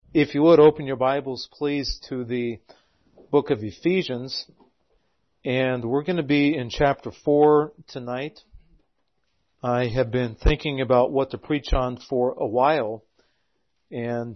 If you would, open your Bibles, please, to the book of Ephesians. And we're going to be in chapter 4 tonight. I have been thinking about what to preach on for a while. And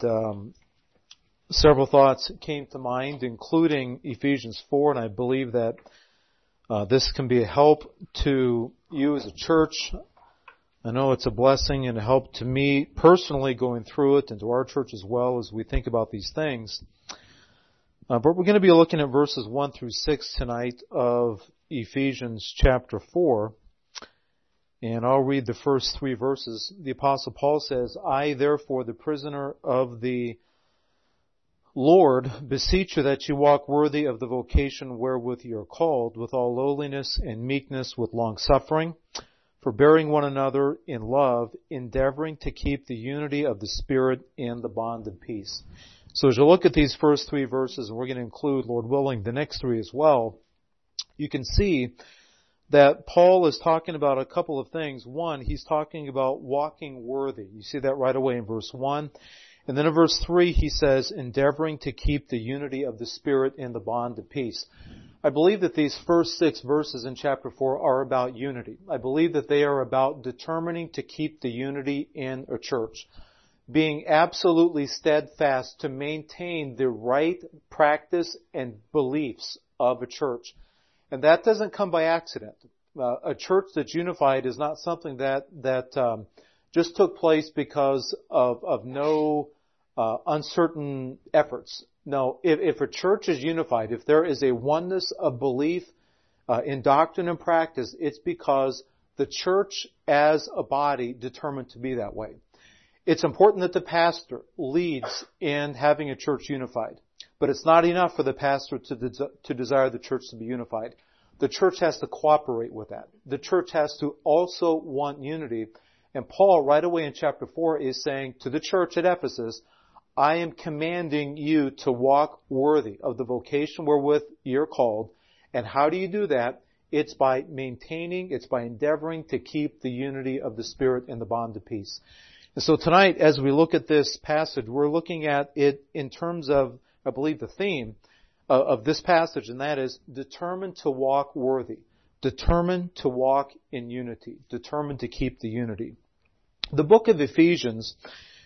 several thoughts came to mind, including Ephesians 4. And I believe that this can be a help to you as a church. I know it's a blessing and a help to me personally going through it and to our church as well as we think about these things. But we're going to be looking at verses 1 through 6 tonight of Ephesians chapter 4. And I'll read the first 3 verses. The Apostle Paul says, I, therefore, the prisoner of the Lord, beseech you that you walk worthy of the vocation wherewith you are called, with all lowliness and meekness, with long suffering, forbearing one another in love, endeavoring to keep the unity of the Spirit in the bond of peace. So as you look at these first 3 verses, and we're going to include, Lord willing, the next 3 as well, you can see that Paul is talking about a couple of things. One, he's talking about walking worthy. You see that right away in verse 1. And then in verse 3, he says, endeavoring to keep the unity of the Spirit in the bond of peace. I believe that these first 6 verses in chapter 4 are about unity. I believe that they are about determining to keep the unity in a church, being absolutely steadfast to maintain the right practice and beliefs of a church. And that doesn't come by accident. A church that's unified is not something that just took place because of no uncertain efforts. No, if a church is unified, if there is a oneness of belief in doctrine and practice, it's because the church as a body determined to be that way. It's important that the pastor leads in having a church unified, but it's not enough for the pastor to desire the church to be unified. The church has to cooperate with that. The church has to also want unity. And Paul, right away in chapter 4, is saying to the church at Ephesus, I am commanding you to walk worthy of the vocation wherewith you're called. And how do you do that? It's by endeavoring to keep the unity of the Spirit in the bond of peace. And so tonight, as we look at this passage, we're looking at it in terms of, I believe, the theme of this passage, and that is determined to walk worthy, determined to walk in unity, determined to keep the unity. The book of Ephesians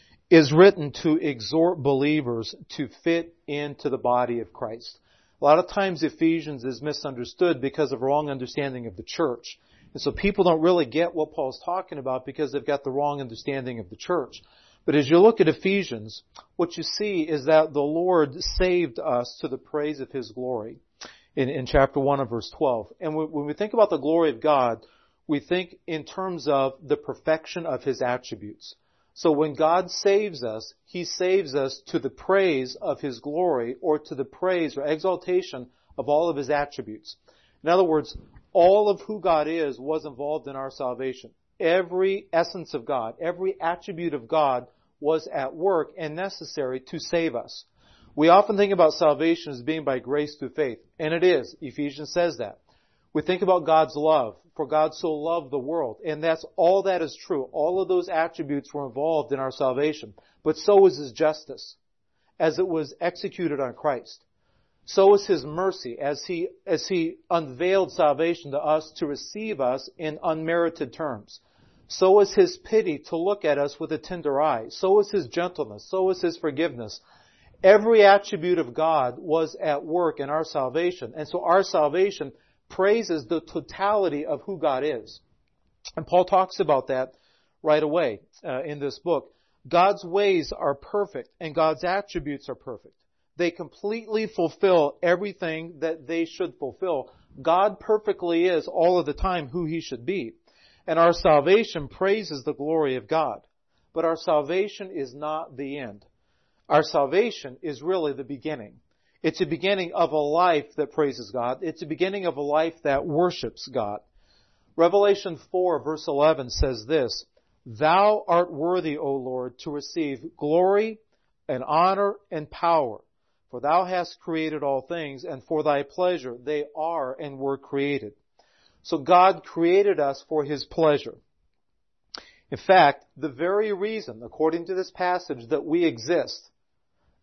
is written to exhort believers to fit into the body of Christ. A lot of times Ephesians is misunderstood because of wrong understanding of the church. And so people don't really get what Paul's talking about because they've got the wrong understanding of the church. But as you look at Ephesians, what you see is that the Lord saved us to the praise of His glory in chapter 1 of verse 12. And when we think about the glory of God, we think in terms of the perfection of His attributes. So when God saves us, He saves us to the praise of His glory, or to the praise or exaltation of all of His attributes. In other words, all of who God is was involved in our salvation. Every essence of God, every attribute of God was at work and necessary to save us. We often think about salvation as being by grace through faith, and it is. Ephesians says that. We think about God's love, for God so loved the world, and that's all that is true. All of those attributes were involved in our salvation, but so was His justice, as it was executed on Christ. So is His mercy, as He unveiled salvation to us to receive us in unmerited terms. So is His pity to look at us with a tender eye. So is His gentleness. So is His forgiveness. Every attribute of God was at work in our salvation. And so our salvation praises the totality of who God is. And Paul talks about that right away in this book. God's ways are perfect and God's attributes are perfect. They completely fulfill everything that they should fulfill. God perfectly is all of the time who He should be. And our salvation praises the glory of God. But our salvation is not the end. Our salvation is really the beginning. It's a beginning of a life that praises God. It's a beginning of a life that worships God. Revelation 4 verse 11 says this, Thou art worthy, O Lord, to receive glory and honor and power. For Thou hast created all things, and for Thy pleasure they are and were created. So God created us for His pleasure. In fact, the very reason, according to this passage, that we exist,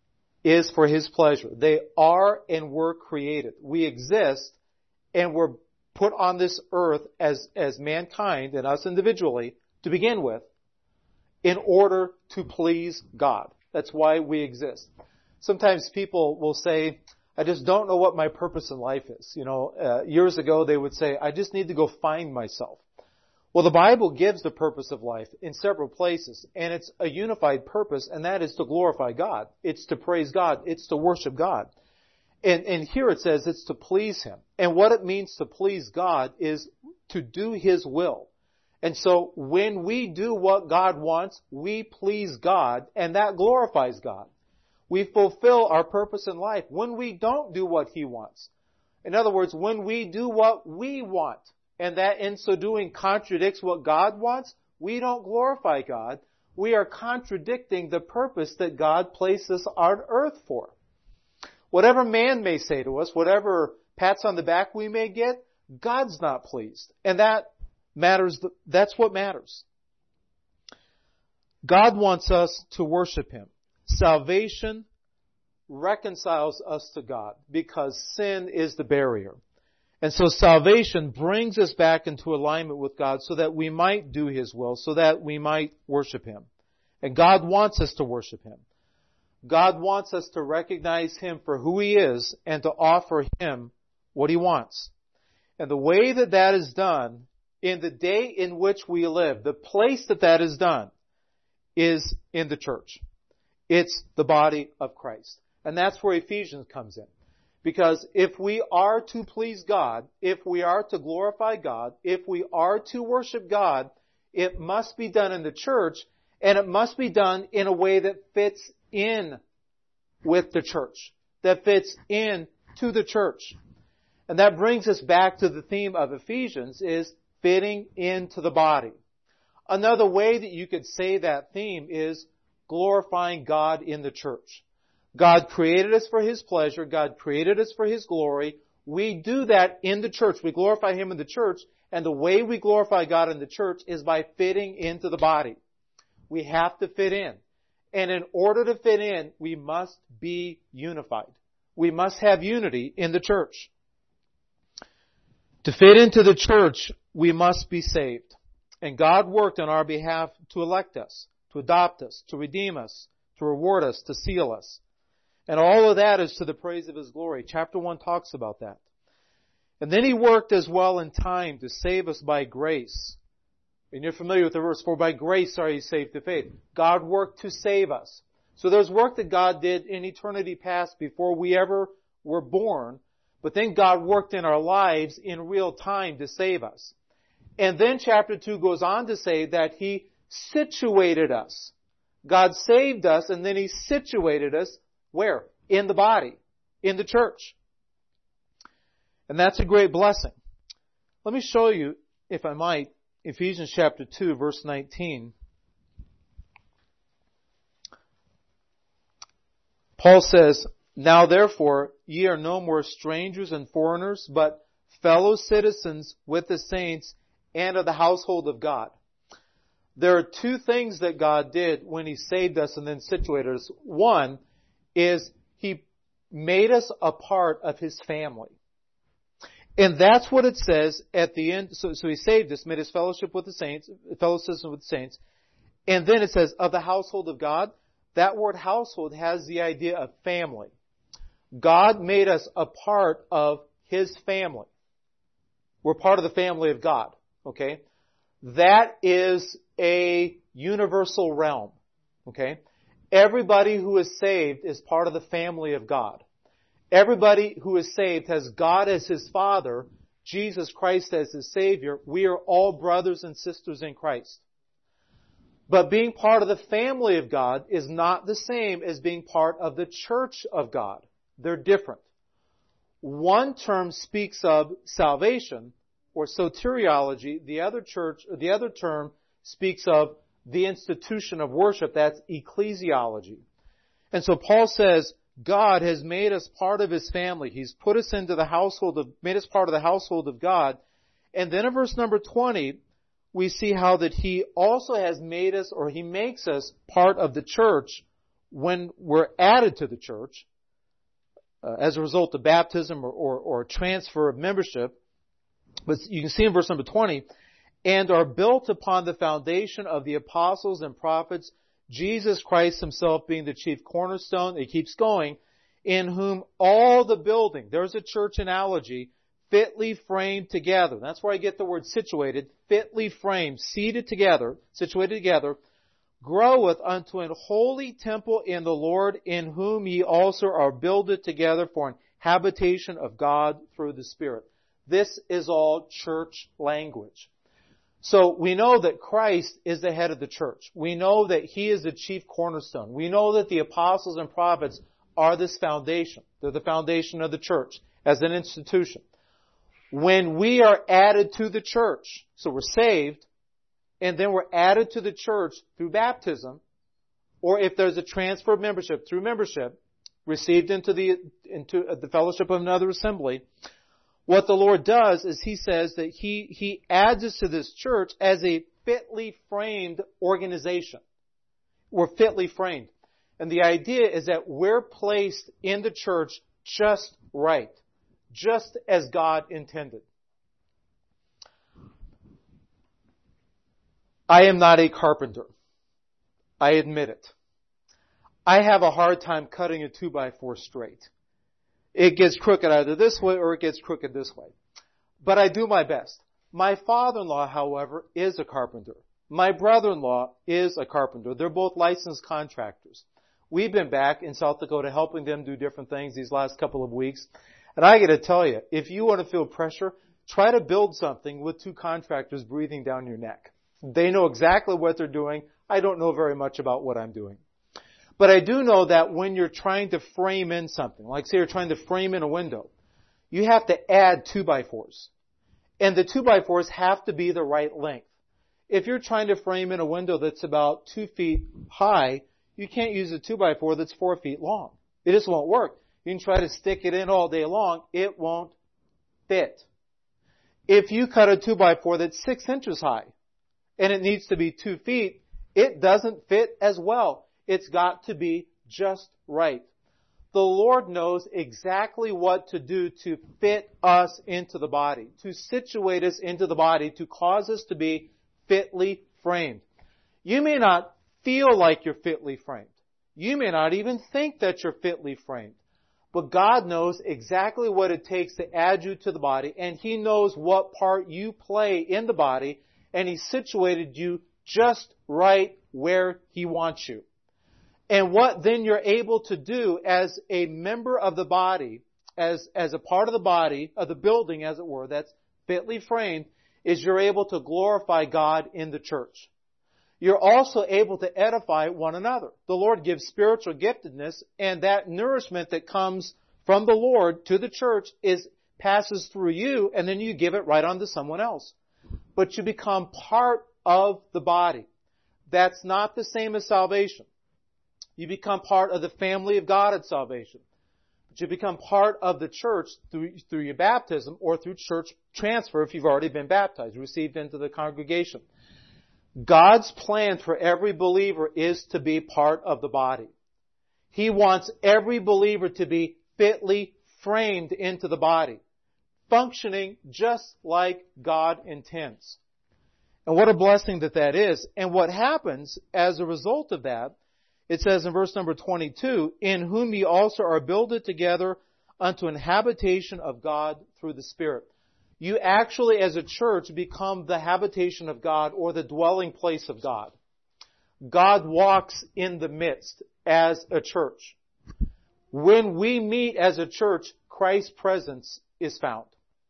is for His pleasure. They are and were created. We exist and were put on this earth as mankind and us individually to begin with in order to please God. That's why we exist. Sometimes people will say, I just don't know what my purpose in life is. Years ago they would say, I just need to go find myself. Well, the Bible gives the purpose of life in several places, and it's a unified purpose, and that is to glorify God. It's to praise God. It's to worship God. And here it says it's to please Him. And what it means to please God is to do His will. And so when we do what God wants, we please God, and that glorifies God. We fulfill our purpose in life when we don't do what He wants. In other words, when we do what we want, and that in so doing contradicts what God wants, we don't glorify God. We are contradicting the purpose that God placed us on earth for. Whatever man may say to us, whatever pats on the back we may get, God's not pleased. And that matters. That's what matters. God wants us to worship Him. Salvation reconciles us to God because sin is the barrier. And so salvation brings us back into alignment with God so that we might do His will, so that we might worship Him. And God wants us to worship Him. God wants us to recognize Him for who He is and to offer Him what He wants. And the way that that is done in the day in which we live, the place that is done is in the church. It's the body of Christ. And that's where Ephesians comes in. Because if we are to please God, if we are to glorify God, if we are to worship God, it must be done in the church, and it must be done in a way that fits in with the church, that fits in to the church. And that brings us back to the theme of Ephesians, is fitting into the body. Another way that you could say that theme is glorifying God in the church. God created us for His pleasure. God created us for His glory. We do that in the church. We glorify Him in the church. And the way we glorify God in the church is by fitting into the body. We have to fit in. And in order to fit in, we must be unified. We must have unity in the church. To fit into the church, we must be saved. And God worked on our behalf to elect us, to adopt us, to redeem us, to reward us, to seal us. And all of that is to the praise of His glory. Chapter 1 talks about that. And then He worked as well in time to save us by grace. And you're familiar with the verse, for by grace are ye saved through faith. God worked to save us. So there's work that God did in eternity past before we ever were born. But then God worked in our lives in real time to save us. And then chapter 2 goes on to say that He situated us. God saved us, and then He situated us where? In the body, in the church. And that's a great blessing. Let me show you, if I might, Ephesians chapter 2, verse 19. Paul says, now therefore, ye are no more strangers and foreigners, but fellow citizens with the saints and of the household of God. There are two things that God did when He saved us and then situated us. One is He made us a part of His family. And that's what it says at the end. So He saved us, made us fellowship with the saints, fellow citizens with the saints. And then it says, of the household of God. That word household has the idea of family. God made us a part of His family. We're part of the family of God. Okay? That is a universal realm. Okay? Everybody who is saved is part of the family of God. Everybody who is saved has God as His Father, Jesus Christ as His Savior. We are all brothers and sisters in Christ. But being part of the family of God is not the same as being part of the church of God. They're different. One term speaks of salvation or soteriology. The other term speaks of the institution of worship. That's ecclesiology. And so Paul says, God has made us part of His family. He's put us into the made us part of the household of God. And then in verse number 20, we see how that He also has made us, or He makes us part of the church when we're added to the church, as a result of baptism or transfer of membership, but you can see in verse number 20, and are built upon the foundation of the apostles and prophets, Jesus Christ himself being the chief cornerstone. It keeps going, in whom all the building, there's a church analogy, fitly framed together. That's where I get the word situated, fitly framed, seated together, situated together, groweth unto an holy temple in the Lord, in whom ye also are builded together for an habitation of God through the Spirit. This is all church language. So we know that Christ is the head of the church. We know that He is the chief cornerstone. We know that the apostles and prophets are this foundation. They're the foundation of the church as an institution. When we are added to the church, so we're saved, and then we're added to the church through baptism, or if there's a transfer of membership through membership, received into the fellowship of another assembly, what the Lord does is He says that He adds us to this church as a fitly framed organization. We're fitly framed. And the idea is that we're placed in the church just right, just as God intended. I am not a carpenter. I admit it. I have a hard time cutting a 2x4 straight. It gets crooked either this way or it gets crooked this way. But I do my best. My father-in-law, however, is a carpenter. My brother-in-law is a carpenter. They're both licensed contractors. We've been back in South Dakota helping them do different things these last couple of weeks. And I got to tell you, if you want to feel pressure, try to build something with two contractors breathing down your neck. They know exactly what they're doing. I don't know very much about what I'm doing. But I do know that when you're trying to frame in something, like say you're trying to frame in a window, you have to add 2x4s. And the 2x4s have to be the right length. If you're trying to frame in a window that's about 2 feet high, you can't use a 2x4 that's 4 feet long. It just won't work. You can try to stick it in all day long. It won't fit. If you cut a 2x4 that's 6 inches high and it needs to be 2 feet, it doesn't fit as well. It's got to be just right. The Lord knows exactly what to do to fit us into the body, to situate us into the body, to cause us to be fitly framed. You may not feel like you're fitly framed. You may not even think that you're fitly framed. But God knows exactly what it takes to add you to the body, and He knows what part you play in the body, and He situated you just right where He wants you. And what then you're able to do as a member of the body, as a part of the body, of the building as it were, that's fitly framed, is you're able to glorify God in the church. You're also able to edify one another. The Lord gives spiritual giftedness, and that nourishment that comes from the Lord to the church passes through you, and then you give it right on to someone else. But you become part of the body. That's not the same as salvation. You become part of the family of God at salvation. But you become part of the church through your baptism or through church transfer if you've already been baptized, received into the congregation. God's plan for every believer is to be part of the body. He wants every believer to be fitly framed into the body, functioning just like God intends. And what a blessing that is. And what happens as a result of that, it says in verse number 22, in whom ye also are builded together unto an habitation of God through the Spirit. You actually, as a church, become the habitation of God or the dwelling place of God. God walks in the midst as a church. When we meet as a church, Christ's presence is found.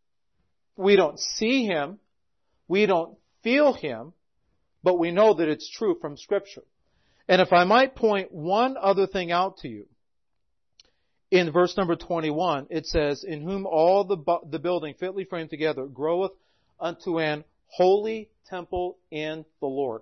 We don't see Him, we don't feel Him, but we know that it's true from Scripture. And if I might point one other thing out to you, in verse number 21, it says, in whom all the building fitly framed together groweth unto an holy temple in the Lord.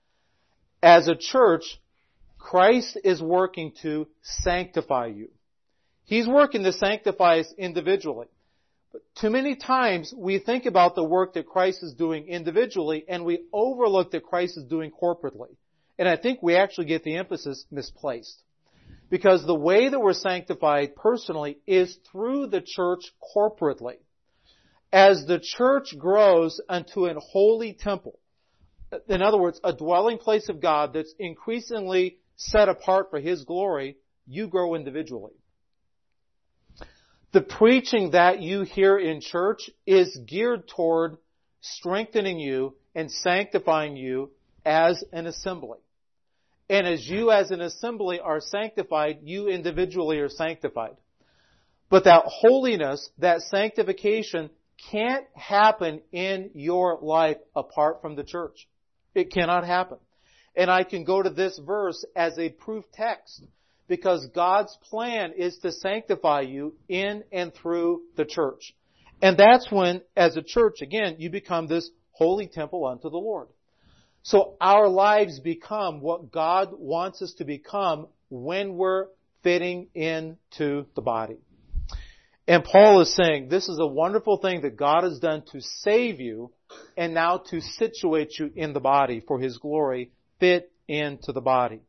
As a church, Christ is working to sanctify you. He's working to sanctify us individually. But too many times we think about the work that Christ is doing individually and we overlook that Christ is doing corporately. And I think we actually get the emphasis misplaced. Because the way that we're sanctified personally is through the church corporately. As the church grows unto an holy temple, in other words, a dwelling place of God that's increasingly set apart for His glory, you grow individually. The preaching that you hear in church is geared toward strengthening you and sanctifying you as an assembly. And as you as an assembly are sanctified, you individually are sanctified. But that holiness, that sanctification, can't happen in your life apart from the church. It cannot happen. And I can go to this verse as a proof text, because God's plan is to sanctify you in and through the church. And that's when, as a church, again, you become this holy temple unto the Lord. So our lives become what God wants us to become when we're fitting into the body. And Paul is saying this is a wonderful thing that God has done to save you and now to situate you in the body for His glory, fit into the body.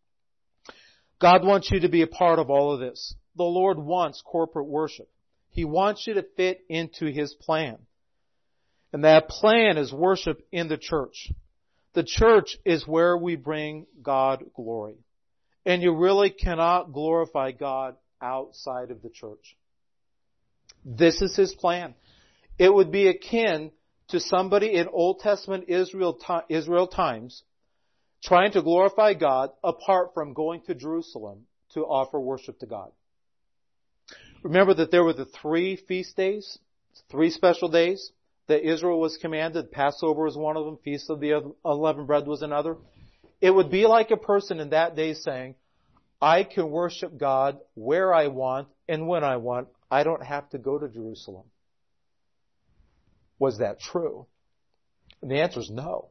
God wants you to be a part of all of this. The Lord wants corporate worship. He wants you to fit into His plan. And that plan is worship in the church. The church is where we bring God glory. And you really cannot glorify God outside of the church. This is His plan. It would be akin to somebody in Old Testament Israel times trying to glorify God apart from going to Jerusalem to offer worship to God. Remember that there were the 3 feast days, 3 special days that Israel was commanded. Passover was one of them. Feast of the Unleavened Bread was another. It would be like a person in that day saying, I can worship God where I want and when I want. I don't have to go to Jerusalem. Was that true? And the answer is no.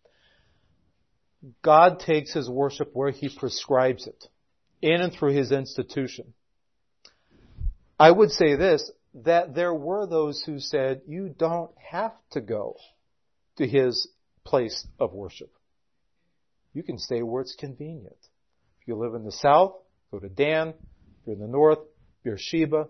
God takes His worship where He prescribes it, in and through His institution. I would say this, that there were those who said, you don't have to go to His place of worship. You can stay where it's convenient. If you live in the south, go to Dan. If you're in the north, Beersheba.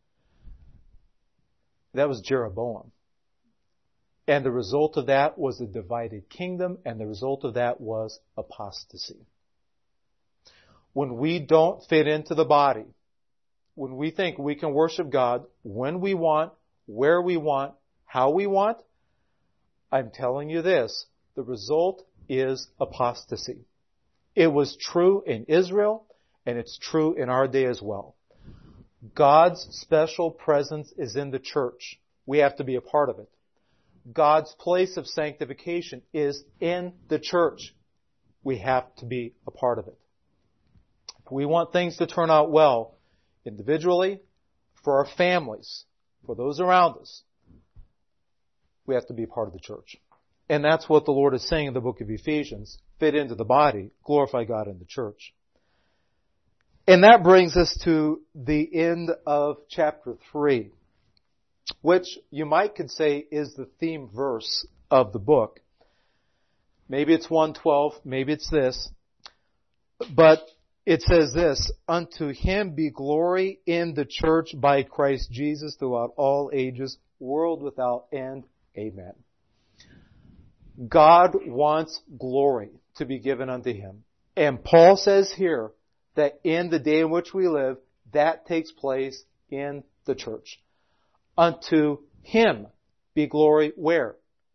That was Jeroboam. And the result of that was a divided kingdom, and the result of that was apostasy. When we don't fit into the body, when we think we can worship God when we want, where we want, how we want, I'm telling you this, the result is apostasy. It was true in Israel, and it's true in our day as well. God's special presence is in the church. We have to be a part of it. God's place of sanctification is in the church. We have to be a part of it. If we want things to turn out well, individually, for our families, for those around us, we have to be a part of the church. And that's what the Lord is saying in the book of Ephesians. Fit into the body, glorify God in the church. And that brings us to the end of chapter 3, which you might could say is the theme verse of the book. Maybe it's 1:12, maybe it's this. But it says this, unto Him be glory in the church by Christ Jesus throughout all ages, world without end. Amen. God wants glory to be given unto Him. And Paul says here that in the day in which we live, that takes place in the church. Unto Him be glory where?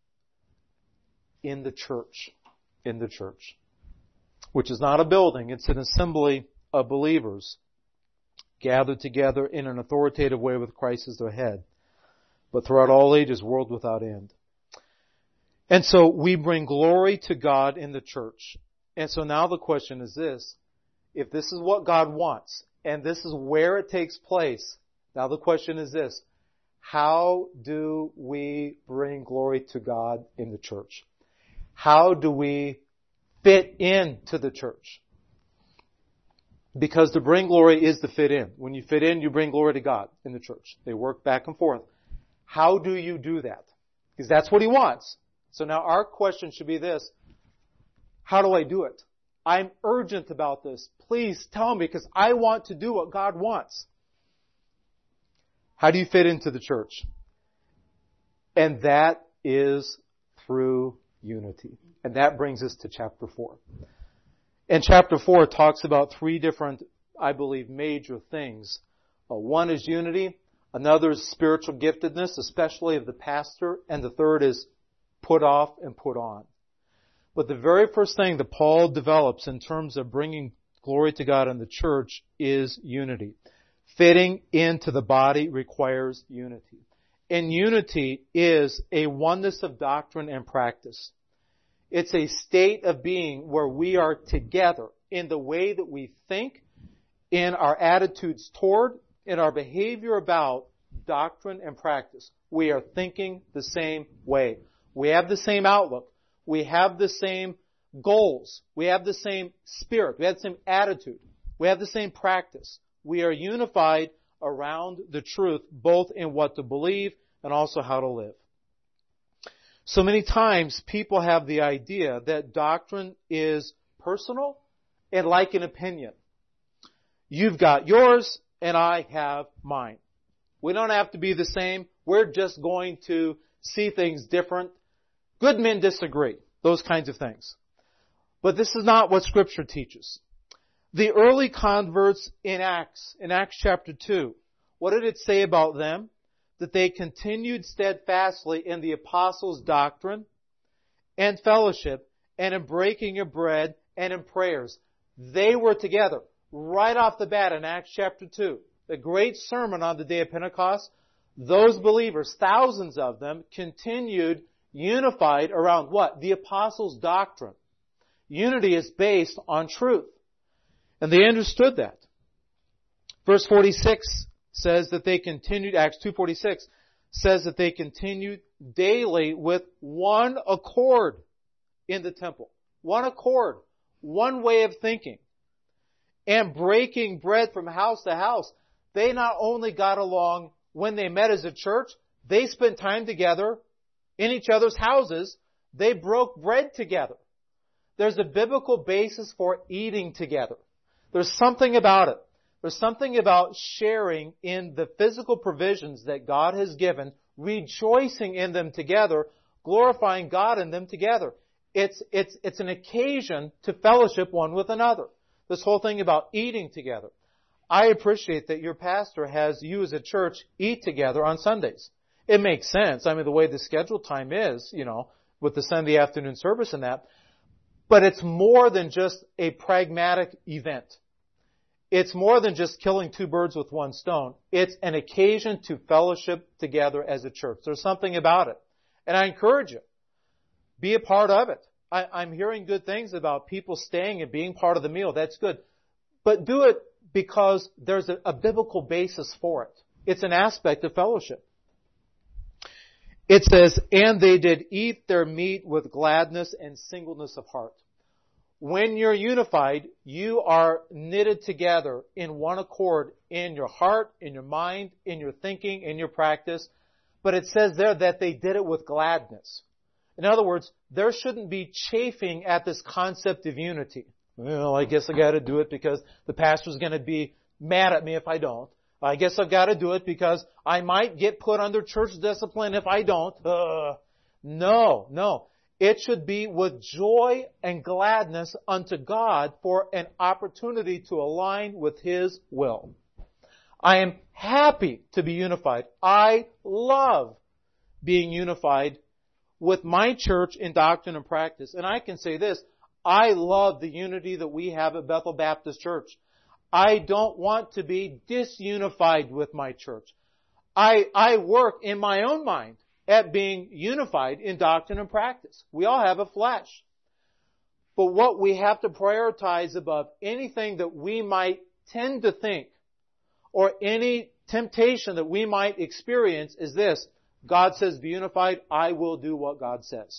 In the church. In the church. Which is not a building, it's an assembly of believers gathered together in an authoritative way with Christ as their head. But throughout all ages, world without end. And so we bring glory to God in the church. And so now the question is this. If this is what God wants, and this is where it takes place, now the question is this. How do we bring glory to God in the church? How do we fit into the church? Because to bring glory is to fit in. When you fit in, you bring glory to God in the church. They work back and forth. How do you do that? Because that's what He wants. So now our question should be this. How do I do it? I'm urgent about this. Please tell me because I want to do what God wants. How do you fit into the church? And that is through unity. And that brings us to chapter 4. And chapter 4 talks about three different, I believe, major things. One is unity. Another is spiritual giftedness, especially of the pastor. And the third is put off and put on. But the very first thing that Paul develops in terms of bringing glory to God in the church is unity. Fitting into the body requires unity. And unity is a oneness of doctrine and practice. It's a state of being where we are together in the way that we think, in our attitudes toward, in our behavior about doctrine and practice. We are thinking the same way. We have the same outlook. We have the same goals. We have the same spirit. We have the same attitude. We have the same practice. We are unified around the truth, both in what to believe and also how to live. So many times people have the idea that doctrine is personal and like an opinion. You've got yours and I have mine. We don't have to be the same. We're just going to see things different. Good men disagree. Those kinds of things. But this is not what Scripture teaches. The early converts in Acts chapter 2, what did it say about them? That they continued steadfastly in the apostles' doctrine and fellowship and in breaking of bread and in prayers. They were together right off the bat in Acts chapter 2. The great sermon on the day of Pentecost. Those believers, thousands of them, continued unified around what? The apostles' doctrine. Unity is based on truth. And they understood that. Verse 46 says that they continued, Acts 2:46 says that they continued daily with one accord in the temple. One accord. One way of thinking. And breaking bread from house to house. They not only got along when they met as a church, they spent time together in each other's houses. They broke bread together. There's a biblical basis for eating together. There's something about it. There's something about sharing in the physical provisions that God has given, rejoicing in them together, glorifying God in them together. It's an occasion to fellowship one with another. This whole thing about eating together. I appreciate that your pastor has you as a church eat together on Sundays. It makes sense. I mean, the way the scheduled time is, with the Sunday afternoon service and that. But it's more than just a pragmatic event. It's more than just killing two birds with one stone. It's an occasion to fellowship together as a church. There's something about it. And I encourage you, be a part of it. I'm hearing good things about people staying and being part of the meal. That's good. But do it because there's a biblical basis for it. It's an aspect of fellowship. It says, and they did eat their meat with gladness and singleness of heart. When you're unified, you are knitted together in one accord in your heart, in your mind, in your thinking, in your practice. But it says there that they did it with gladness. In other words, there shouldn't be chafing at this concept of unity. Well, I guess I got to do it because the pastor's going to be mad at me if I don't. I guess I've got to do it because I might get put under church discipline if I don't. No. It should be with joy and gladness unto God for an opportunity to align with His will. I am happy to be unified. I love being unified with my church in doctrine and practice. And I can say this, I love the unity that we have at Bethel Baptist Church. I don't want to be disunified with my church. I work in my own mind at being unified in doctrine and practice. We all have a flesh. But what we have to prioritize above anything that we might tend to think or any temptation that we might experience is this. God says, be unified. I will do what God says.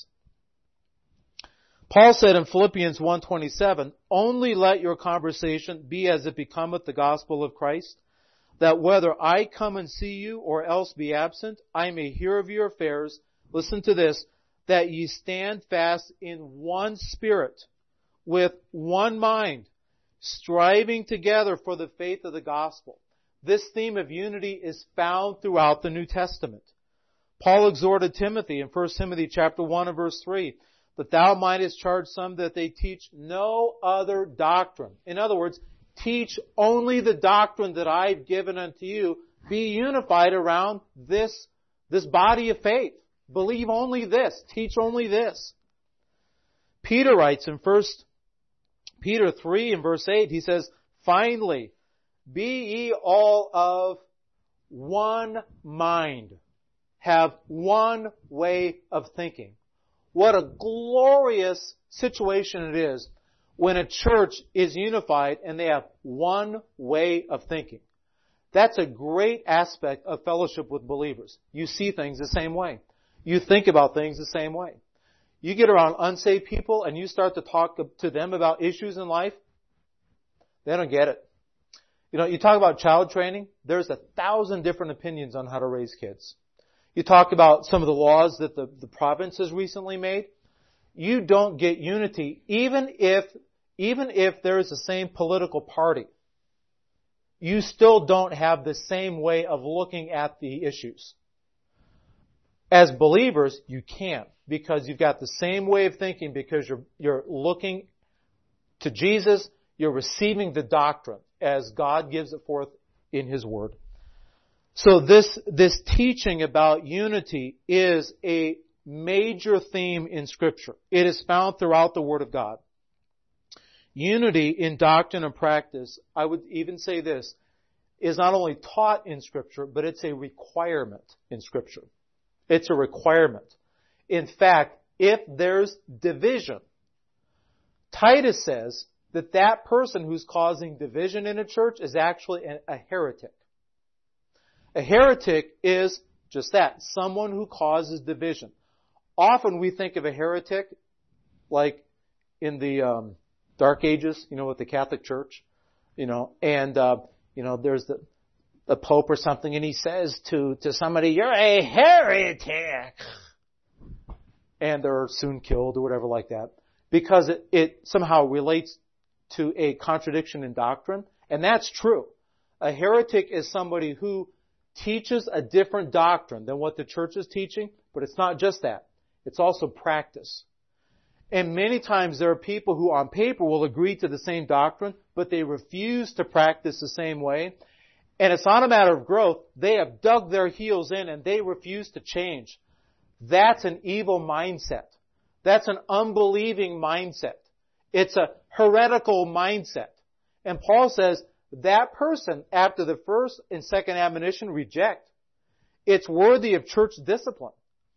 Paul said in Philippians 1:27, only let your conversation be as it becometh the gospel of Christ, that whether I come and see you or else be absent, I may hear of your affairs. Listen to this, that ye stand fast in one spirit, with one mind, striving together for the faith of the gospel. This theme of unity is found throughout the New Testament. Paul exhorted Timothy in 1 Timothy chapter 1 and verse 3, that thou mightest charge some that they teach no other doctrine. In other words, teach only the doctrine that I've given unto you. Be unified around this body of faith. Believe only this. Teach only this. Peter writes in 1 Peter 3 and verse 8, he says, finally, be ye all of one mind. Have one way of thinking. What a glorious situation it is when a church is unified and they have one way of thinking. That's a great aspect of fellowship with believers. You see things the same way. You think about things the same way. You get around unsaved people and you start to talk to them about issues in life, they don't get it. You talk about child training, there's 1,000 different opinions on how to raise kids. You talk about some of the laws that the province has recently made. You don't get unity even if there is the same political party. You still don't have the same way of looking at the issues. As believers, you can't, because you've got the same way of thinking, because you're looking to Jesus, you're receiving the doctrine as God gives it forth in His Word. So this teaching about unity is a major theme in Scripture. It is found throughout the Word of God. Unity in doctrine and practice, I would even say this, is not only taught in Scripture, but it's a requirement in Scripture. It's a requirement. In fact, if there's division, Titus says that person who's causing division in a church is actually a heretic. A heretic is just that, someone who causes division. Often we think of a heretic like in the Dark Ages, with the Catholic Church, and there's the Pope or something, and he says to somebody, "You're a heretic," and they're soon killed or whatever like that, because it somehow relates to a contradiction in doctrine, and that's true. A heretic is somebody who teaches a different doctrine than what the church is teaching, but it's not just that. It's also practice. And many times there are people who on paper will agree to the same doctrine, but they refuse to practice the same way. And it's not a matter of growth. They have dug their heels in and they refuse to change. That's an evil mindset. That's an unbelieving mindset. It's a heretical mindset. And Paul says that person, after the first and second admonition, reject. It's worthy of church discipline.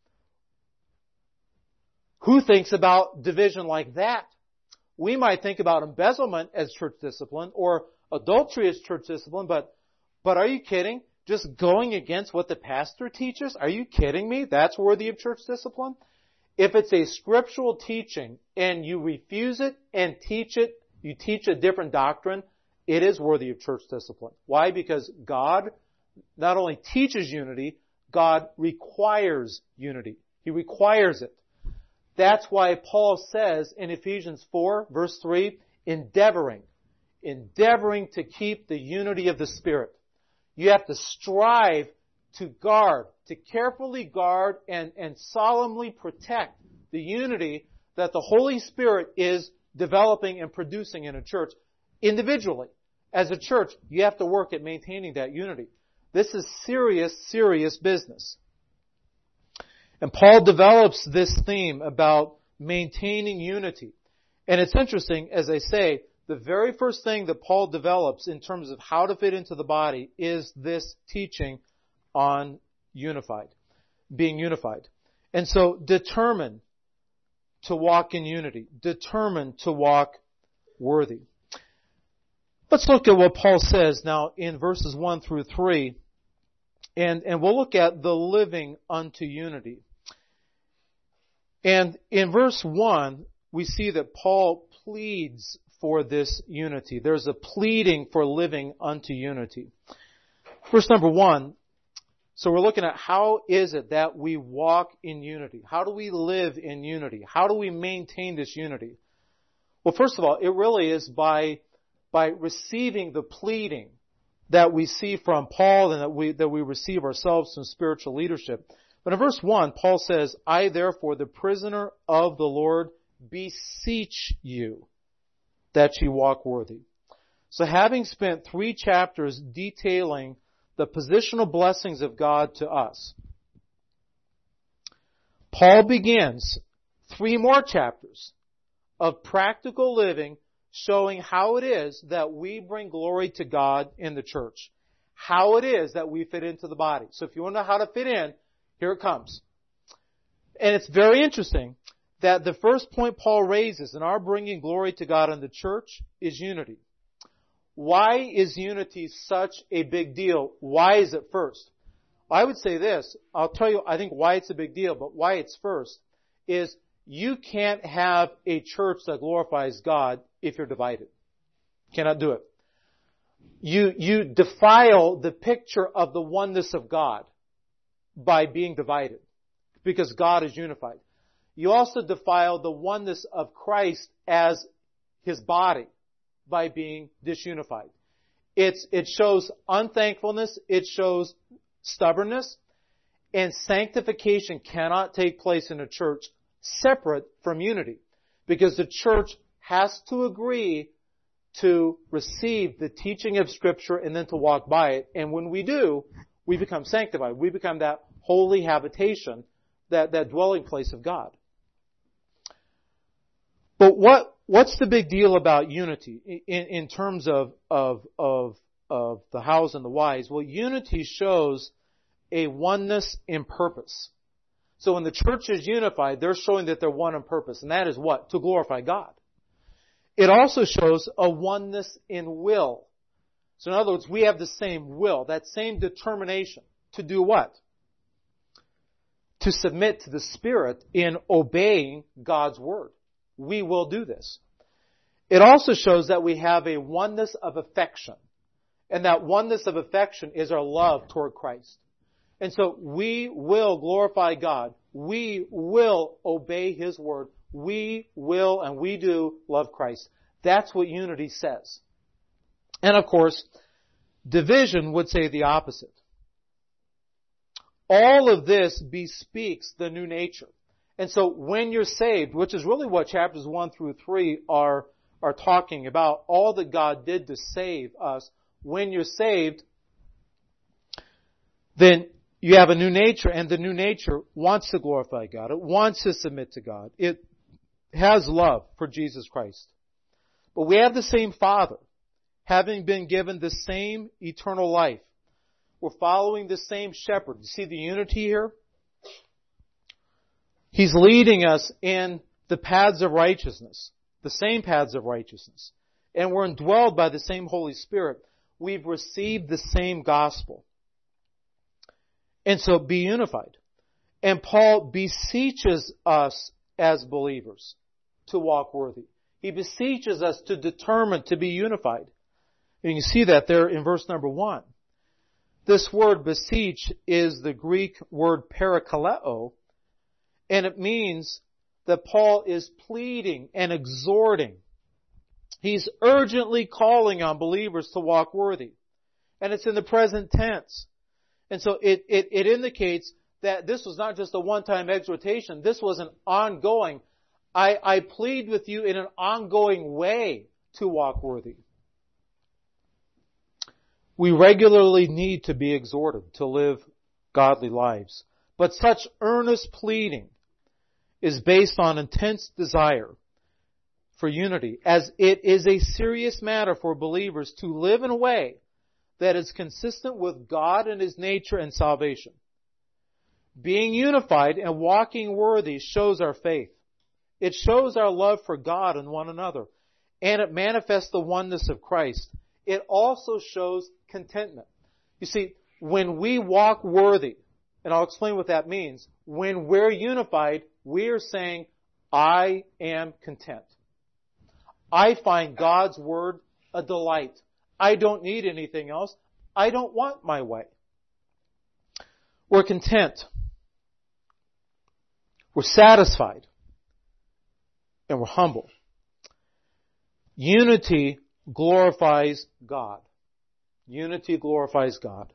Who thinks about division like that? We might think about embezzlement as church discipline or adultery as church discipline, but are you kidding? Just going against what the pastor teaches? Are you kidding me? That's worthy of church discipline? If it's a scriptural teaching and you refuse it and you teach a different doctrine, it is worthy of church discipline. Why? Because God not only teaches unity, God requires unity. He requires it. That's why Paul says in Ephesians 4, verse 3, endeavoring to keep the unity of the Spirit. You have to strive to guard, to carefully guard and solemnly protect the unity that the Holy Spirit is developing and producing in a church individually. As a church, you have to work at maintaining that unity. This is serious, serious business. And Paul develops this theme about maintaining unity. And it's interesting, as I say, the very first thing that Paul develops in terms of how to fit into the body is this teaching on being unified. And so determine to walk in unity. Determine to walk worthy. Let's look at what Paul says now in verses 1 through 3. And we'll look at the living unto unity. And in verse 1, we see that Paul pleads for this unity. There's a pleading for living unto unity. Verse number 1, so we're looking at how is it that we walk in unity? How do we live in unity? How do we maintain this unity? Well, first of all, it really is by receiving the pleading that we see from Paul and that we receive ourselves from spiritual leadership. But in verse 1, Paul says, I therefore, the prisoner of the Lord, beseech you that ye walk worthy. So having spent 3 chapters detailing the positional blessings of God to us, Paul begins 3 more chapters of practical living, showing how it is that we bring glory to God in the church. How it is that we fit into the body. So if you want to know how to fit in, here it comes. And it's very interesting that the first point Paul raises in our bringing glory to God in the church is unity. Why is unity such a big deal? Why is it first? I would say this. I'll tell you, I think why it's a big deal, but why it's first is you can't have a church that glorifies God if you're divided. Cannot do it. You defile the picture of the oneness of God by being divided, because God is unified. You also defile the oneness of Christ as His body by being disunified. It shows unthankfulness, it shows stubbornness, and sanctification cannot take place in a church separate from unity, because the church has to agree to receive the teaching of Scripture and then to walk by it. And when we do, we become sanctified. We become that holy habitation, that dwelling place of God. But what's the big deal about unity in terms of the hows and the whys? Well, unity shows a oneness in purpose. So when the church is unified, they're showing that they're one in purpose. And that is what? To glorify God. It also shows a oneness in will. So in other words, we have the same will, that same determination to do what? To submit to the Spirit in obeying God's Word. We will do this. It also shows that we have a oneness of affection. And that oneness of affection is our love toward Christ. And so we will glorify God. We will obey His Word. We will and we do love Christ. That's what unity says. And of course, division would say the opposite. All of this bespeaks the new nature. And so when you're saved, which is really what chapters 1 through 3 are talking about, all that God did to save us, when you're saved, then you have a new nature, and the new nature wants to glorify God. It wants to submit to God. It has love for Jesus Christ. But we have the same Father, having been given the same eternal life. We're following the same shepherd. You see the unity here? He's leading us in the paths of righteousness, the same paths of righteousness. And we're indwelled by the same Holy Spirit. We've received the same gospel. And so be unified. And Paul beseeches us as believers to walk worthy. He beseeches us to determine to be unified. And you see that there in verse number 1. This word beseech is the Greek word parakaleo, and it means that Paul is pleading and exhorting. He's urgently calling on believers to walk worthy. And it's in the present tense. And so it indicates that this was not just a one-time exhortation. This was an ongoing. I plead with you in an ongoing way to walk worthy. We regularly need to be exhorted to live godly lives. But such earnest pleading is based on intense desire for unity, as it is a serious matter for believers to live in a way that is consistent with God and His nature and salvation. Being unified and walking worthy shows our faith. It shows our love for God and one another. And it manifests the oneness of Christ. It also shows contentment. You see, when we walk worthy, and I'll explain what that means, when we're unified, we're saying, I am content. I find God's Word a delight. I don't need anything else. I don't want my way. We're content. We're satisfied. And we're humble. Unity glorifies God. Unity glorifies God.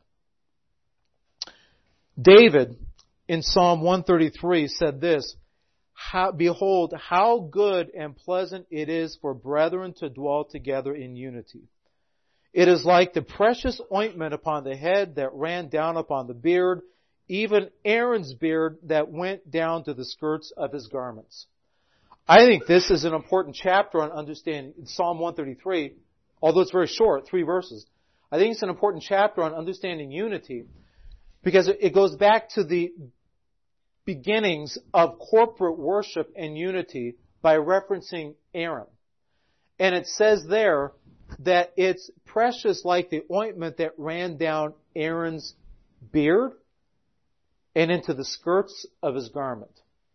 David, in Psalm 133, said this, Behold, how good and pleasant it is for brethren to dwell together in unity. It is like the precious ointment upon the head that ran down upon the beard, even Aaron's beard that went down to the skirts of his garments. I think this is an important chapter on understanding Psalm 133, although it's very short, 3 verses. I think it's an important chapter on understanding unity because it goes back to the beginnings of corporate worship and unity by referencing Aaron. And it says there that it's precious like the ointment that ran down Aaron's beard and into the skirts of his garment.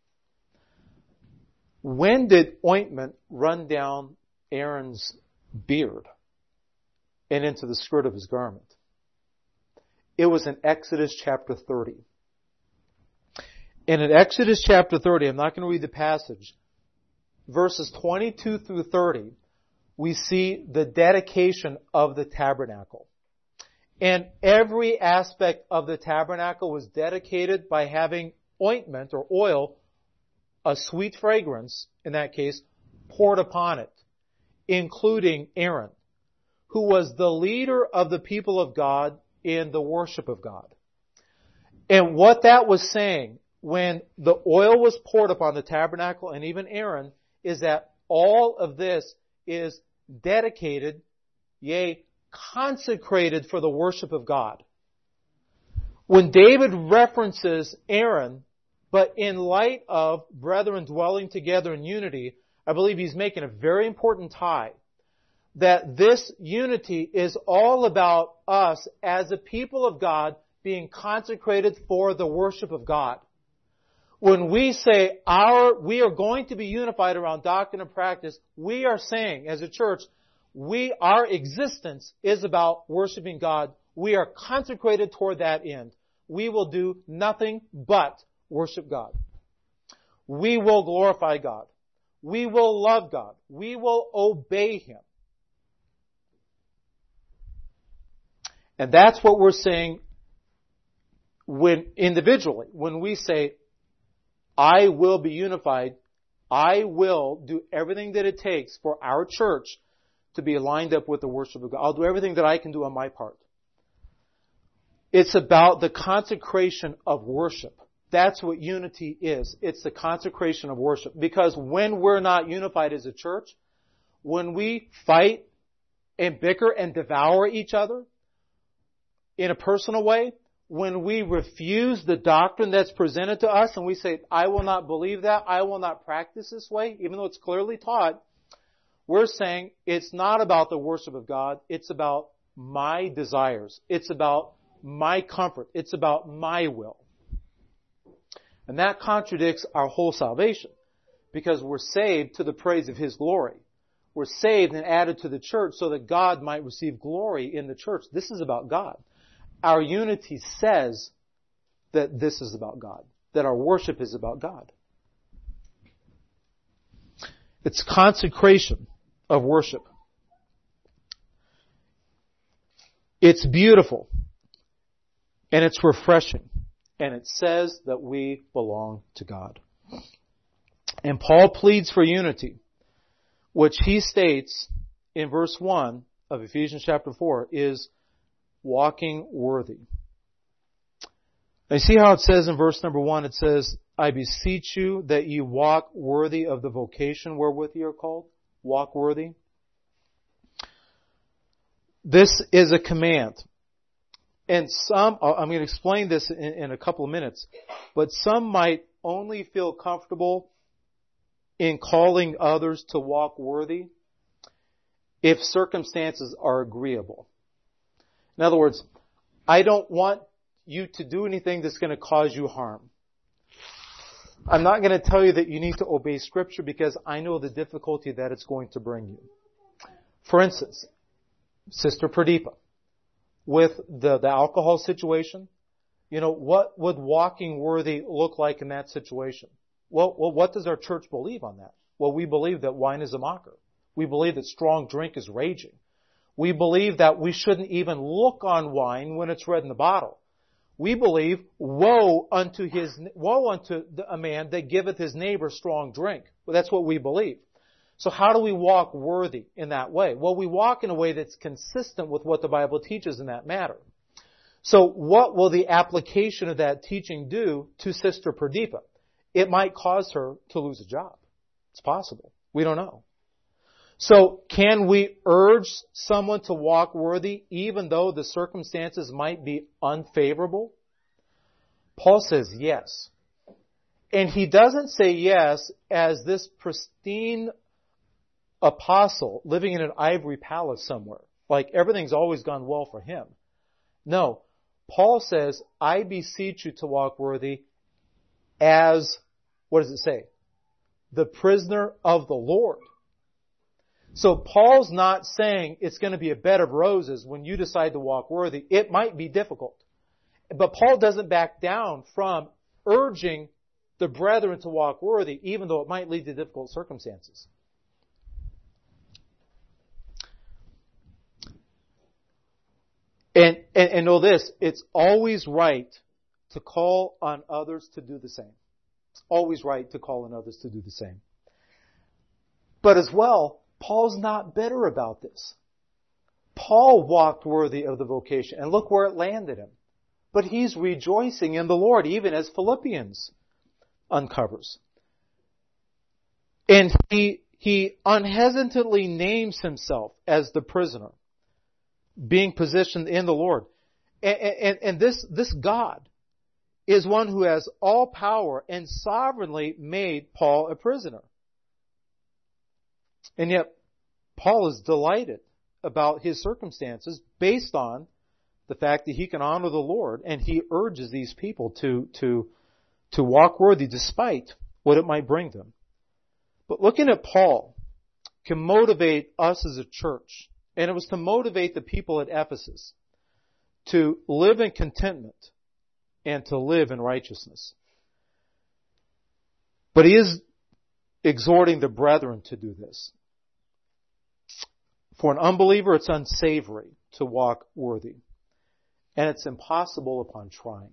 When did ointment run down Aaron's beard and into the skirt of his garment? It was in Exodus chapter 30. And in Exodus chapter 30, I'm not going to read the passage, verses 22 through 30, we see the dedication of the tabernacle. And every aspect of the tabernacle was dedicated by having ointment or oil, a sweet fragrance, in that case, poured upon it, including Aaron, who was the leader of the people of God in the worship of God. And what that was saying, when the oil was poured upon the tabernacle and even Aaron, is that all of this is dedicated, yea, consecrated for the worship of God. When David references Aaron, but in light of brethren dwelling together in unity, I believe he's making a very important tie. That this unity is all about us as a people of God being consecrated for the worship of God. When we say we are going to be unified around doctrine and practice, we are saying as a church, our existence is about worshiping God. We are consecrated toward that end. We will do nothing but worship God. We will glorify God. We will love God. We will obey Him. And that's what we're saying individually, when we say, I will be unified, I will do everything that it takes for our church to be lined up with the worship of God. I'll do everything that I can do on my part. It's about the consecration of worship. That's what unity is. It's the consecration of worship. Because when we're not unified as a church, when we fight and bicker and devour each other in a personal way, when we refuse the doctrine that's presented to us and we say, I will not believe that, I will not practice this way, even though it's clearly taught, we're saying it's not about the worship of God, it's about my desires. It's about my comfort. It's about my will. And that contradicts our whole salvation, because we're saved to the praise of His glory. We're saved and added to the church so that God might receive glory in the church. This is about God. Our unity says that this is about God, that our worship is about God. It's consecration of worship. It's beautiful, and it's refreshing, and it says that we belong to God. And Paul pleads for unity, which he states in verse 1 of Ephesians chapter 4 is walking worthy. Now you see how it says in verse number 1, it says, I beseech you that you walk worthy of the vocation wherewith you are called. Walk worthy. This is a command. And I'm going to explain this in a couple of minutes, but some might only feel comfortable in calling others to walk worthy if circumstances are agreeable. In other words, I don't want you to do anything that's going to cause you harm. I'm not going to tell you that you need to obey Scripture because I know the difficulty that it's going to bring you. For instance, Sister Pradeepa, with the alcohol situation, what would walking worthy look like in that situation? Well, what does our church believe on that? Well, we believe that wine is a mocker. We believe that strong drink is raging. We believe that we shouldn't even look on wine when it's red in the bottle. We believe, woe unto a man that giveth his neighbor strong drink. Well, that's what we believe. So how do we walk worthy in that way? Well, we walk in a way that's consistent with what the Bible teaches in that matter. So what will the application of that teaching do to Sister Pradeepa? It might cause her to lose a job. It's possible. We don't know. So can we urge someone to walk worthy even though the circumstances might be unfavorable? Paul says yes. And he doesn't say yes as this pristine apostle living in an ivory palace somewhere. Like everything's always gone well for him. No. Paul says, I beseech you to walk worthy as, what does it say? The prisoner of the Lord. So Paul's not saying it's going to be a bed of roses when you decide to walk worthy. It might be difficult. But Paul doesn't back down from urging the brethren to walk worthy, even though it might lead to difficult circumstances. And know this, it's always right to call on others to do the same. It's always right to call on others to do the same. But as well, Paul's not bitter about this. Paul walked worthy of the vocation, and look where it landed him. But he's rejoicing in the Lord, even as Philippians uncovers. And he unhesitantly names himself as the prisoner, being positioned in the Lord. And this God is one who has all power and sovereignly made Paul a prisoner. And yet, Paul is delighted about his circumstances based on the fact that he can honor the Lord, and he urges these people to walk worthy despite what it might bring them. But looking at Paul can motivate us as a church, and it was to motivate the people at Ephesus to live in contentment and to live in righteousness. But he is exhorting the brethren to do this. For an unbeliever, it's unsavory to walk worthy. And it's impossible upon trying.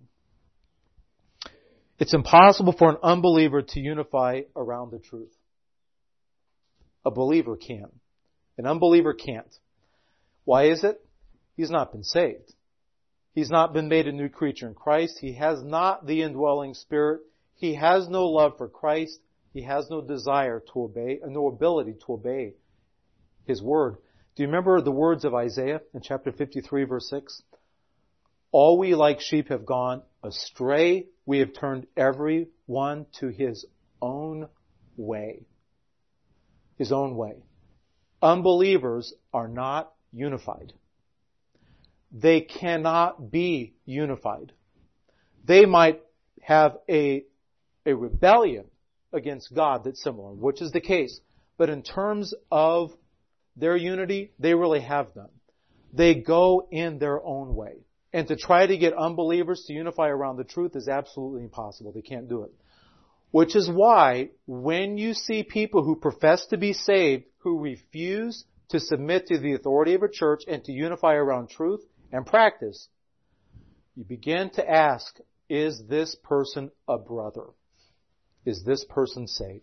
It's impossible for an unbeliever to unify around the truth. A believer can. An unbeliever can't. Why is it? He's not been saved. He's not been made a new creature in Christ. He has not the indwelling Spirit. He has no love for Christ. He has no desire to obey, no ability to obey His Word. Do you remember the words of Isaiah in chapter 53, verse 6? All we like sheep have gone astray. We have turned every one to his own way. His own way. Unbelievers are not unified. They cannot be unified. They might have a rebellion against God that's similar, which is the case. But in terms of their unity, they really have none. They go in their own way. And to try to get unbelievers to unify around the truth is absolutely impossible. They can't do it. Which is why when you see people who profess to be saved, who refuse to submit to the authority of a church and to unify around truth and practice, you begin to ask, is this person a brother? Is this person saved?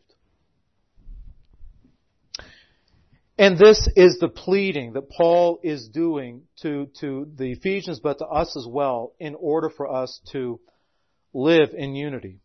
And this is the pleading that Paul is doing to the Ephesians, but to us as well, in order for us to live in unity.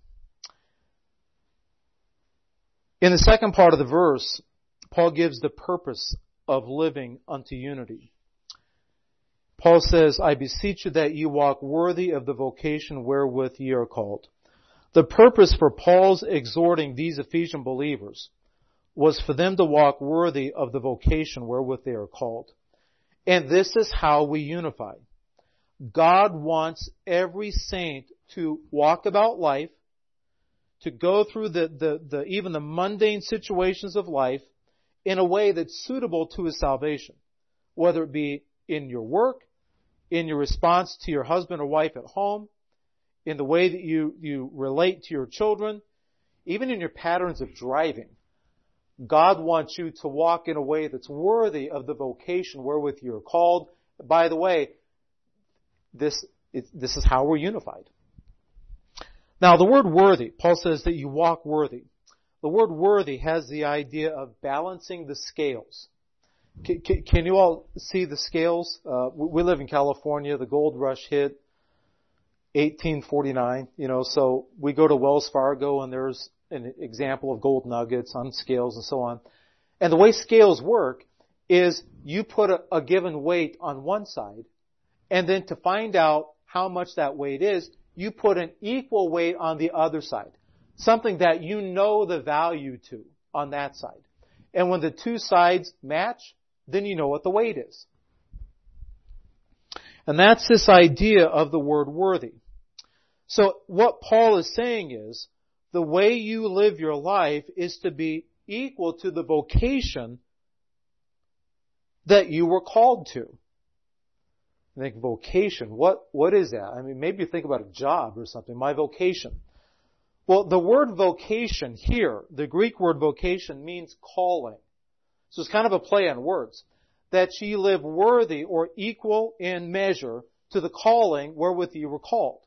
In the second part of the verse, Paul gives the purpose of living unto unity. Paul says, I beseech you that you walk worthy of the vocation wherewith ye are called. The purpose for Paul's exhorting these Ephesian believers was for them to walk worthy of the vocation wherewith they are called. And this is how we unify. God wants every saint to walk about life, to go through even the mundane situations of life in a way that's suitable to his salvation. Whether it be in your work, in your response to your husband or wife at home, in the way that you relate to your children, even in your patterns of driving. God wants you to walk in a way that's worthy of the vocation wherewith you're called. By the way, this is how we're unified. Now, the word worthy, Paul says that you walk worthy. The word worthy has the idea of balancing the scales. Can you all see the scales? We live in California. The gold rush hit 1849, so we go to Wells Fargo and there's an example of gold nuggets on scales and so on. And the way scales work is you put a given weight on one side, and then to find out how much that weight is, you put an equal weight on the other side. Something that you know the value to on that side. And when the two sides match, then you know what the weight is. And that's this idea of the word worthy. So what Paul is saying is, the way you live your life is to be equal to the vocation that you were called to. I think vocation, what is that? I mean, maybe you think about a job or something, my vocation. Well, the word vocation here, the Greek word vocation, means calling. So it's kind of a play on words. That ye live worthy or equal in measure to the calling wherewith you were called.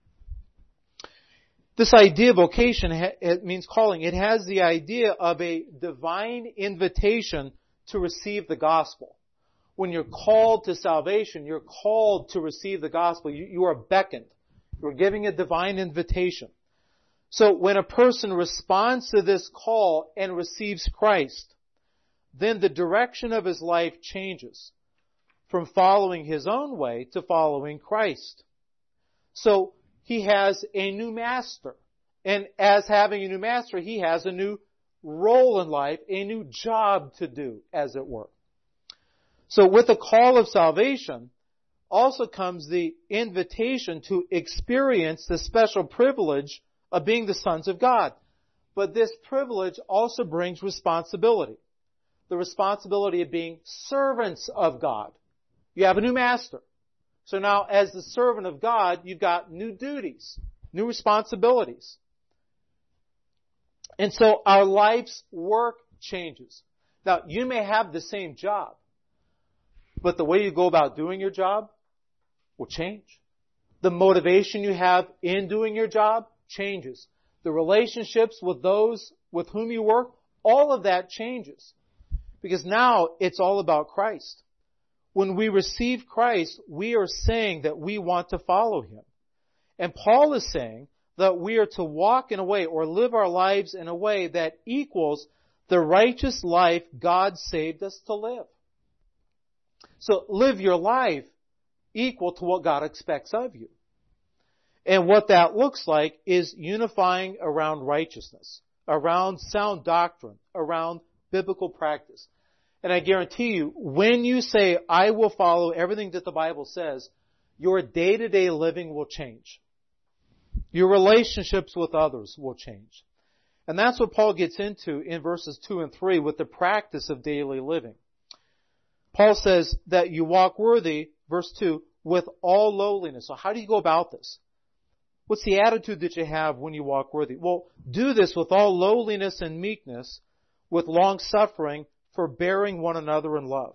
This idea of vocation, it means calling. It has the idea of a divine invitation to receive the gospel. When you're called to salvation, you're called to receive the gospel. You are beckoned. You're giving a divine invitation. So when a person responds to this call and receives Christ, then the direction of his life changes from following his own way to following Christ. So he has a new master. And as having a new master, he has a new role in life, a new job to do, as it were. So with the call of salvation also comes the invitation to experience the special privilege of being the sons of God. But this privilege also brings responsibility. The responsibility of being servants of God. You have a new master. So now as the servant of God, you've got new duties, new responsibilities. And so our life's work changes. Now, you may have the same job, but the way you go about doing your job will change. The motivation you have in doing your job changes. The relationships with those with whom you work, all of that changes. Because now it's all about Christ. When we receive Christ, we are saying that we want to follow Him. And Paul is saying that we are to walk in a way or live our lives in a way that equals the righteous life God saved us to live. So live your life equal to what God expects of you. And what that looks like is unifying around righteousness, around sound doctrine, around biblical practice. And I guarantee you, when you say, I will follow everything that the Bible says, your day-to-day living will change. Your relationships with others will change. And that's what Paul gets into in verses 2 and 3 with the practice of daily living. Paul says that you walk worthy, verse 2, with all lowliness. So how do you go about this? What's the attitude that you have when you walk worthy? Well, do this with all lowliness and meekness, with long suffering, forbearing one another in love.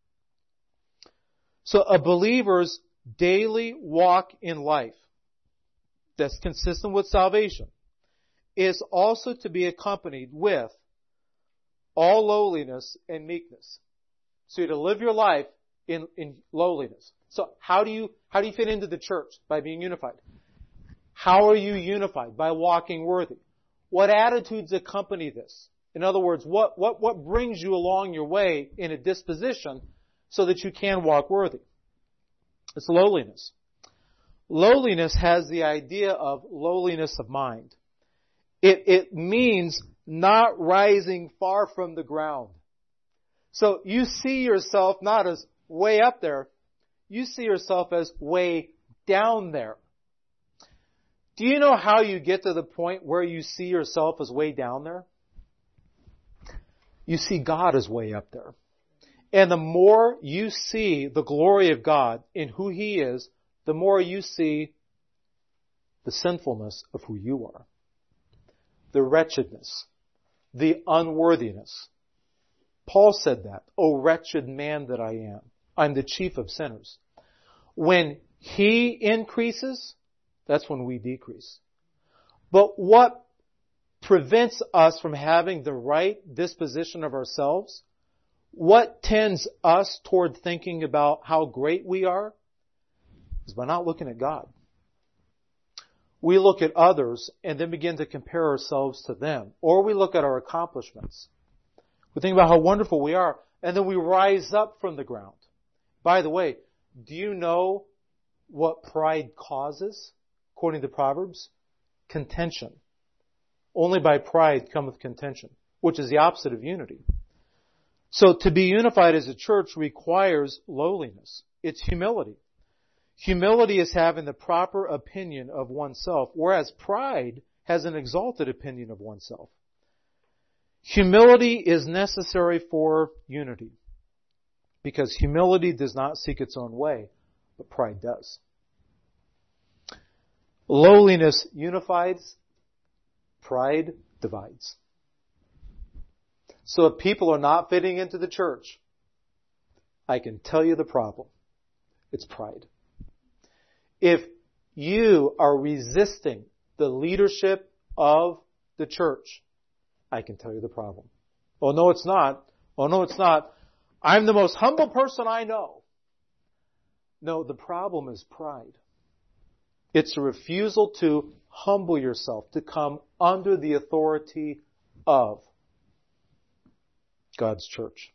So a believer's daily walk in life that's consistent with salvation is also to be accompanied with all lowliness and meekness. So you're to live your life in lowliness. So how do you fit into the church? By being unified. How are you unified? By walking worthy. What attitudes accompany this? In other words, what brings you along your way in a disposition so that you can walk worthy? It's lowliness. Lowliness has the idea of lowliness of mind. It means not rising far from the ground. So you see yourself not as way up there, you see yourself as way down there. Do you know how you get to the point where you see yourself as way down there? You see God as way up there. And the more you see the glory of God in who He is, the more you see the sinfulness of who you are. The wretchedness, the unworthiness. Paul said that, "O wretched man that I am, I'm the chief of sinners." When He increases, that's when we decrease. But what prevents us from having the right disposition of ourselves? What tends us toward thinking about how great we are? Is by not looking at God. We look at others and then begin to compare ourselves to them. Or we look at our accomplishments. We think about how wonderful we are, and then we rise up from the ground. By the way, do you know what pride causes, according to Proverbs? Contention. Only by pride cometh contention, which is the opposite of unity. So to be unified as a church requires lowliness. It's humility. Humility is having the proper opinion of oneself, whereas pride has an exalted opinion of oneself. Humility is necessary for unity, because humility does not seek its own way, but pride does. Lowliness unifies, pride divides. So if people are not fitting into the church, I can tell you the problem. It's pride. If you are resisting the leadership of the church, I can tell you the problem. Oh, no, it's not. Oh, no, it's not. I'm the most humble person I know. No, the problem is pride. It's a refusal to humble yourself, to come under the authority of God's church.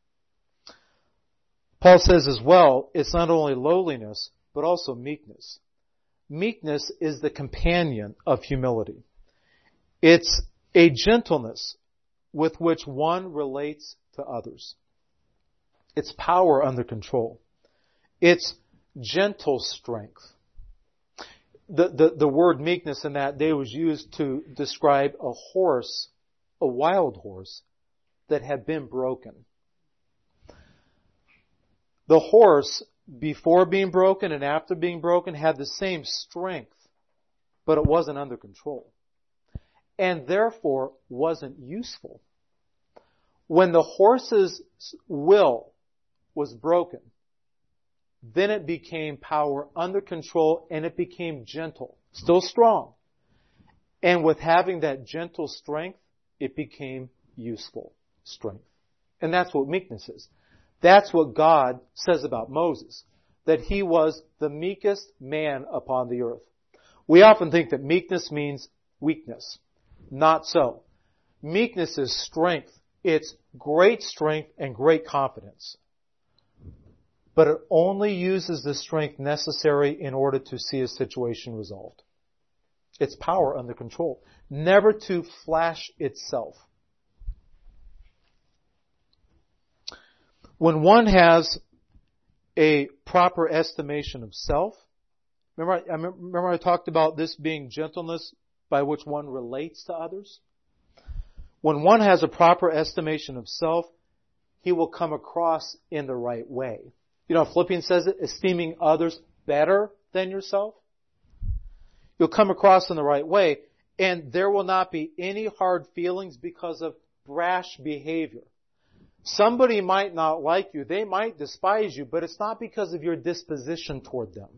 Paul says as well, it's not only lowliness, but also meekness. Meekness is the companion of humility. It's a gentleness with which one relates to others. It's power under control. It's gentle strength. The word meekness in that day was used to describe a horse, a wild horse, that had been broken. The horse, before being broken and after being broken, had the same strength, but it wasn't under control. And therefore wasn't useful. When the horse's will was broken, then it became power under control and it became gentle. Still strong. And with having that gentle strength, it became useful strength. And that's what meekness is. That's what God says about Moses, that he was the meekest man upon the earth. We often think that meekness means weakness. Not so. Meekness is strength. It's great strength and great confidence. But it only uses the strength necessary in order to see a situation resolved. It's power under control. Never to flash itself. When one has a proper estimation of self, remember I talked about this being gentleness by which one relates to others? When one has a proper estimation of self, he will come across in the right way. You know, Philippians says it, esteeming others better than yourself. You'll come across in the right way, and there will not be any hard feelings because of brash behavior. Somebody might not like you, they might despise you, but it's not because of your disposition toward them.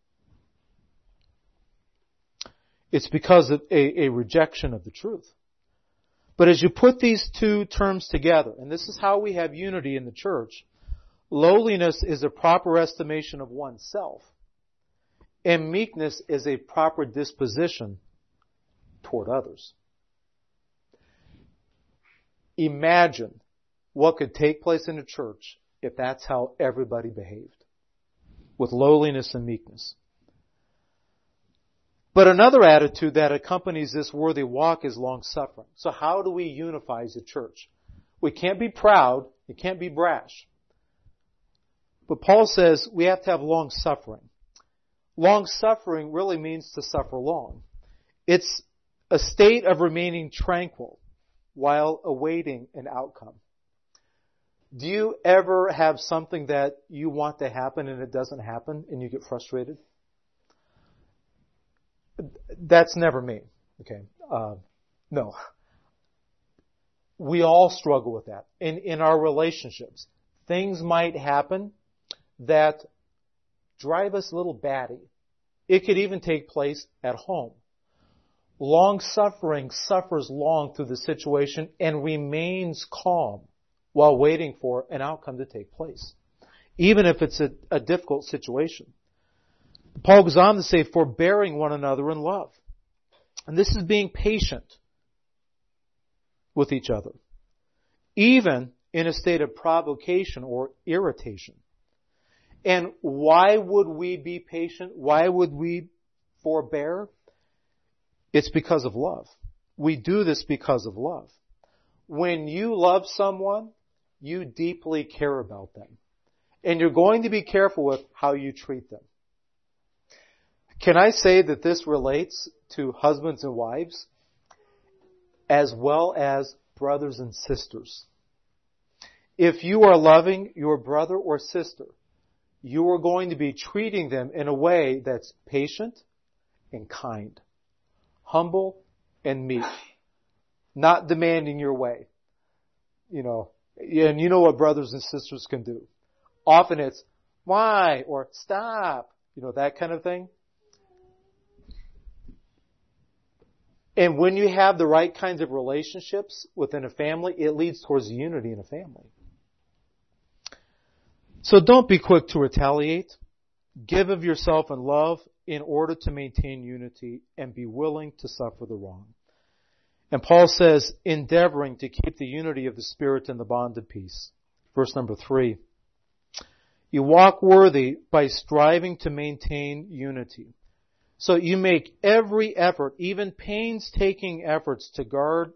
It's because of a rejection of the truth. But as you put these two terms together, and this is how we have unity in the church, lowliness is a proper estimation of oneself, and meekness is a proper disposition toward others. Imagine what could take place in a church if that's how everybody behaved, with lowliness and meekness. But another attitude that accompanies this worthy walk is long-suffering. So how do we unify as a church? We can't be proud, we can't be brash. But Paul says we have to have long-suffering. Long-suffering really means to suffer long. It's a state of remaining tranquil while awaiting an outcome. Do you ever have something that you want to happen and it doesn't happen and you get frustrated? That's never me. Okay. No. We all struggle with that. In our relationships, things might happen that drive us a little batty. It could even take place at home. Long suffering suffers long through the situation and remains calm while waiting for an outcome to take place, even if it's a difficult situation. Paul goes on to say, forbearing one another in love. And this is being patient with each other, even in a state of provocation or irritation. And why would we be patient? Why would we forbear? It's because of love. We do this because of love. When you love someone, you deeply care about them. And you're going to be careful with how you treat them. Can I say that this relates to husbands and wives as well as brothers and sisters? If you are loving your brother or sister, you are going to be treating them in a way that's patient and kind, humble and meek, not demanding your way. And you know what brothers and sisters can do. Often it's, why? Or stop. That kind of thing. And when you have the right kinds of relationships within a family, it leads towards unity in a family. So don't be quick to retaliate. Give of yourself in love in order to maintain unity and be willing to suffer the wrong. And Paul says, endeavoring to keep the unity of the Spirit in the bond of peace. Verse number 3. You walk worthy by striving to maintain unity. So you make every effort, even painstaking efforts, to guard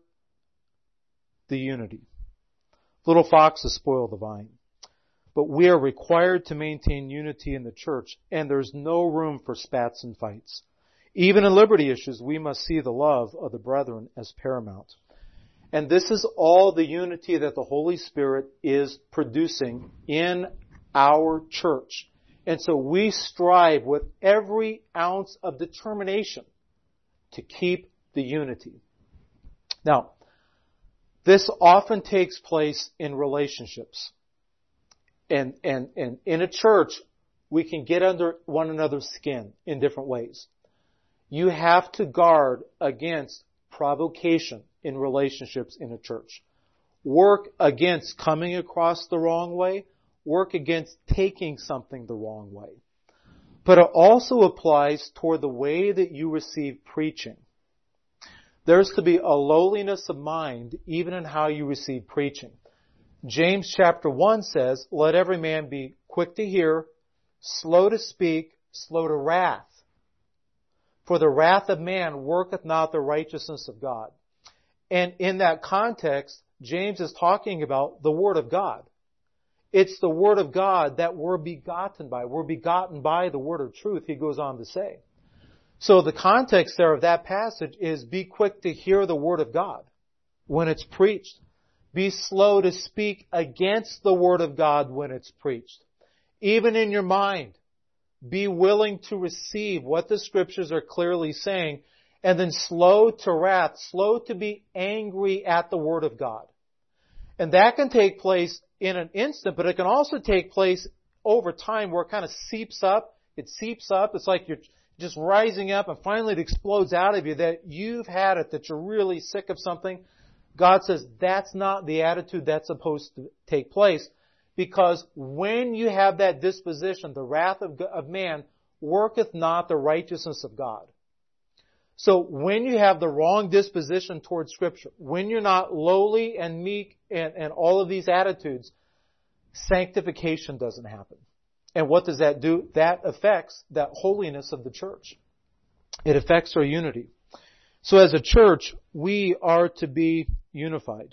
the unity. Little foxes spoil the vine. But we are required to maintain unity in the church, and there's no room for spats and fights. Even in liberty issues, we must see the love of the brethren as paramount. And this is all the unity that the Holy Spirit is producing in our church. And so we strive with every ounce of determination to keep the unity. Now, this often takes place in relationships. And in a church, we can get under one another's skin in different ways. You have to guard against provocation in relationships in a church. Work against coming across the wrong way. Work against taking something the wrong way. But it also applies toward the way that you receive preaching. There's to be a lowliness of mind even in how you receive preaching. James chapter 1 says, let every man be quick to hear, slow to speak, slow to wrath. For the wrath of man worketh not the righteousness of God. And in that context, James is talking about the Word of God. It's the Word of God that we're begotten by. We're begotten by the Word of truth, he goes on to say. So the context there of that passage is be quick to hear the Word of God when it's preached. Be slow to speak against the Word of God when it's preached. Even in your mind, be willing to receive what the Scriptures are clearly saying, and then slow to wrath, slow to be angry at the Word of God. And that can take place in an instant, but it can also take place over time where it kind of seeps up. It seeps up. It's like you're just rising up, and finally it explodes out of you that you've had it, that you're really sick of something. God says that's not the attitude that's supposed to take place, because when you have that disposition, the wrath of man worketh not the righteousness of God. So when you have the wrong disposition towards Scripture, when you're not lowly and meek and all of these attitudes, sanctification doesn't happen. And what does that do? That affects that holiness of the church. It affects our unity. So as a church, we are to be unified.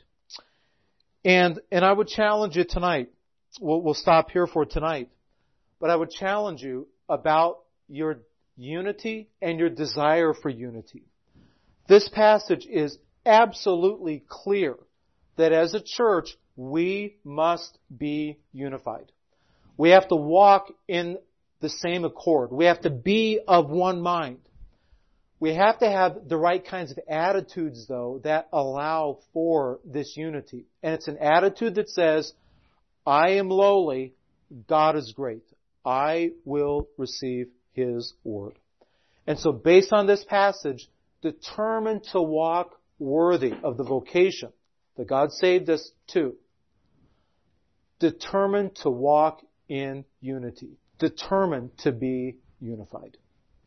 And I would challenge you tonight. We'll stop here for tonight. But I would challenge you about your unity and your desire for unity. This passage is absolutely clear that as a church, we must be unified. We have to walk in the same accord. We have to be of one mind. We have to have the right kinds of attitudes, though, that allow for this unity. And it's an attitude that says, I am lowly, God is great. I will receive His word. And so based on this passage, determined to walk worthy of the vocation that God saved us to. Determined to walk in unity. Determined to be unified.